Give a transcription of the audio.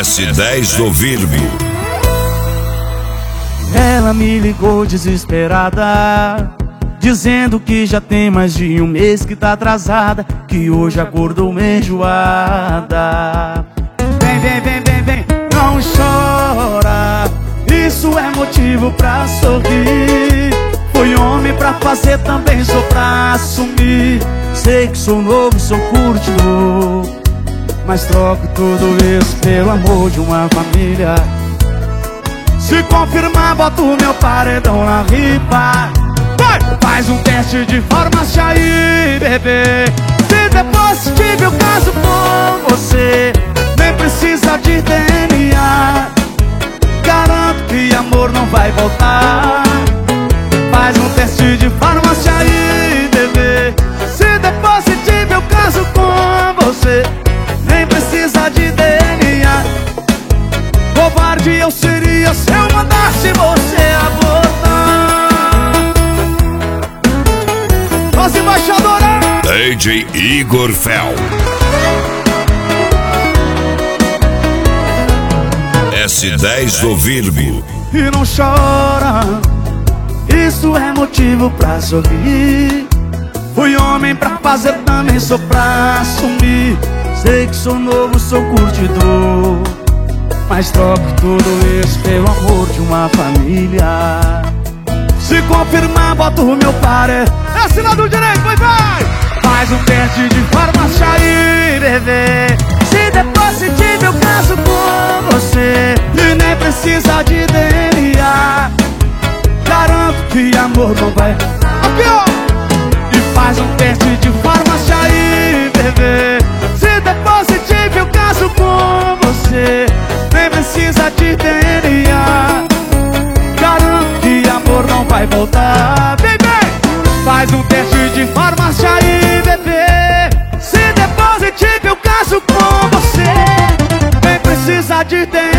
S10 do Virgo. Ela me ligou desesperada, dizendo que já tem mais de um mês que tá atrasada, que hoje acordou enjoada. Vem, vem, vem, vem, vem, não chora, isso é motivo pra sorrir. Foi homem pra fazer, também sou pra assumir. Sei que sou novo, sou curtidor, mas troco tudo isso pelo amor de uma família. Se confirmar, boto meu paredão na ripa. Vai! Faz um teste de farmácia aí, bebê. Se der positivo, eu caso com você. Nem precisa de DNA, garanto que amor não vai voltar. Faz um teste de farmácia aí, bebê. Se der positivo, eu caso com você. Nem precisa de DNA. Covarde eu seria se eu mandasse você abortar. Nossa embaixadora DJ Igor Fel. S10 do Virgo. E não chora, isso é motivo pra sorrir. Fui homem pra fazer, também sou pra assumir. Sei que sou novo, sou curtidor, mas troco tudo isso pelo amor de uma família. Se confirmar, boto o meu paredão. É esse lado direito, vai, vai! Faz um teste de farmácia aí, bebê. Se der positivo, eu caso com você. E nem precisa de DNA, garanto que amor não vai. Aqui, ó! E faz um teste de farmácia aí, bebê. Se der positivo, eu caso com você. Nem precisa de DNA, garanto que amor não vai voltar. Vem, vem! Faz um teste de farmácia aí, bebê. Se der positivo, eu caso com você. Nem precisa de DNA.